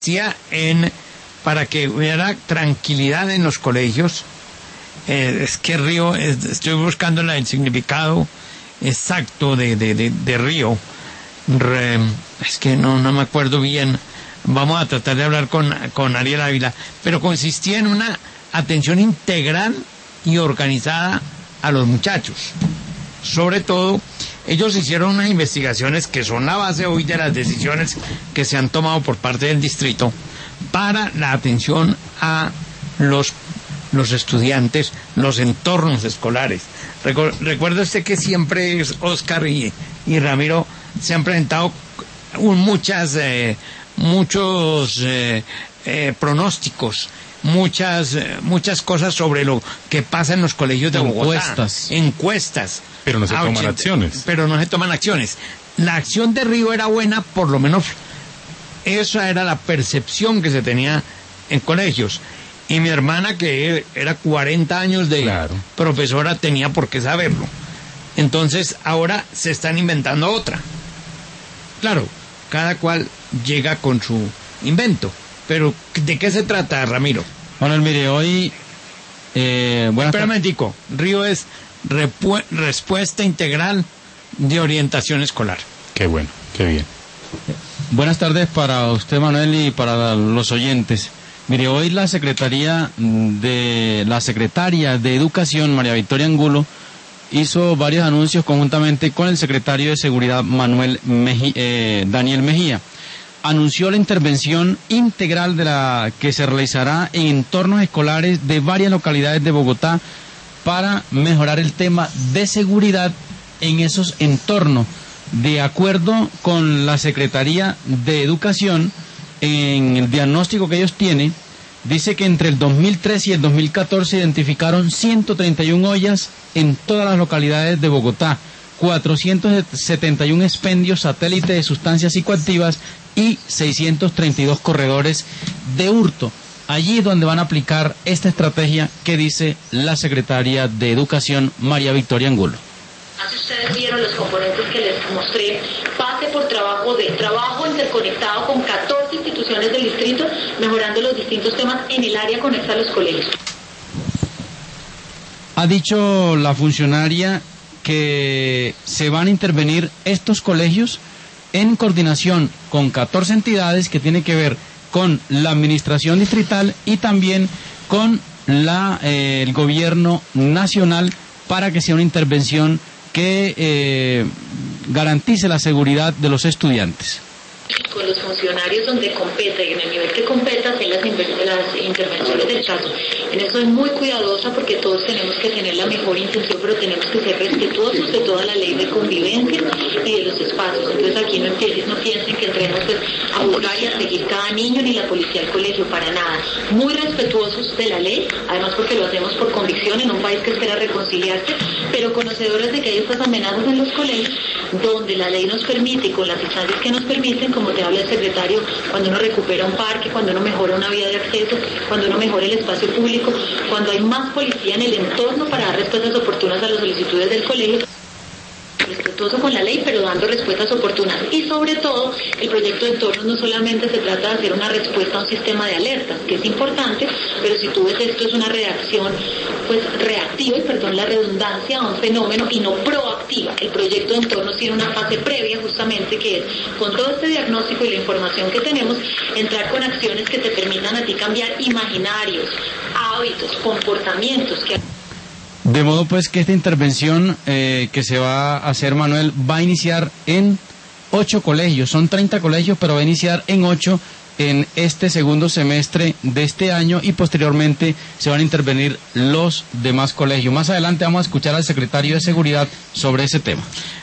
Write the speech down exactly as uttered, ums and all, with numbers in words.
en para que hubiera tranquilidad en los colegios. Eh, es que río, es, estoy buscando la, el significado exacto de, de, de, de río. Re, es que no, no me acuerdo bien. Vamos a tratar de hablar con, con Ariel Ávila. Pero consistía en una atención integral y organizada a los muchachos. Sobre todo, ellos hicieron unas investigaciones que son la base hoy de las decisiones que se han tomado por parte del distrito para la atención a los, los estudiantes, los entornos escolares. Recu- recuerda usted que siempre Oscar y, y Ramiro se han presentado un, muchas, eh, muchos eh, eh, pronósticos, muchas eh, muchas cosas sobre lo que pasa en los colegios de Bogotá. Encuestas. Encuestas. Pero no se toman ochenta acciones. Pero no se toman acciones. La acción de Río era buena, por lo menos esa era la percepción que se tenía en colegios. Y mi hermana, que era cuarenta años de claro. profesora, tenía por qué saberlo. Entonces, ahora se están inventando otra. Claro, cada cual llega con su invento. Pero, ¿de qué se trata, Ramiro? Bueno, mire, hoy... Eh, Espera un momentico. Río es repu- respuesta integral de orientación escolar. Qué bueno, qué bien. Buenas tardes para usted, Manuel, y para los oyentes. Mire, hoy la Secretaría de la Secretaria de Educación, María Victoria Angulo, hizo varios anuncios conjuntamente con el Secretario de Seguridad, Manuel Meji- eh, Daniel Mejía. Anunció la intervención integral de la que se realizará en entornos escolares de varias localidades de Bogotá para mejorar el tema de seguridad en esos entornos. De acuerdo con la Secretaría de Educación, en el diagnóstico que ellos tienen, dice que entre el dos mil tres y el dos mil catorce identificaron ciento treinta y una ollas en todas las localidades de Bogotá, cuatrocientos setenta y uno expendios satélites de sustancias psicoactivas y seiscientos treinta y dos corredores de hurto. Allí es donde van a aplicar esta estrategia que dice la Secretaria de Educación, María Victoria Angulo. Si ustedes vieron los componentes que les mostré, pase por trabajo de trabajo interconectado con catorce instituciones del distrito, mejorando los distintos temas en el área conexa a los colegios. Ha dicho la funcionaria que se van a intervenir estos colegios en coordinación con catorce entidades que tienen que ver con la administración distrital y también con la, eh, el gobierno nacional, para que sea una intervención que eh, garantice la seguridad de los estudiantes. Con los funcionarios donde competa y en el nivel que competa hacer las, las intervenciones del caso. En eso es muy cuidadosa porque todos tenemos que tener la mejor intención, pero tenemos que ser respetuosos de toda la ley de convivencia y de los espacios. Entonces aquí no, empiecen, no piensen que entremos pues, a buscar y a seguir cada niño ni la policía al colegio, para nada. Muy respetuosos de la ley, además porque lo hacemos por convicción en un país que espera reconciliarse, pero conocedores de que hay estas amenazas en los colegios, donde la ley nos permite y con las instancias que nos permiten, como te habla el secretario, cuando uno recupera un parque, cuando uno mejora una vía de acceso, cuando uno mejora el espacio público, cuando hay más policía en el entorno para dar respuestas oportunas a las solicitudes del colegio. Respetuoso con la ley, pero dando respuestas oportunas. Y sobre todo, el proyecto de entornos no solamente se trata de hacer una respuesta a un sistema de alertas, que es importante, pero si tú ves esto es una reacción pues reactiva, y perdón la redundancia, a un fenómeno y no proactiva. El proyecto de entornos tiene una fase previa justamente, que es, con todo este diagnóstico y la información que tenemos, entrar con acciones que te permitan a ti cambiar imaginarios, hábitos, comportamientos que... De modo pues que esta intervención eh, que se va a hacer, Manuel, va a iniciar en ocho colegios. Son treinta colegios, pero va a iniciar en ocho en este segundo semestre de este año, y posteriormente se van a intervenir los demás colegios. Más adelante vamos a escuchar al secretario de Seguridad sobre ese tema.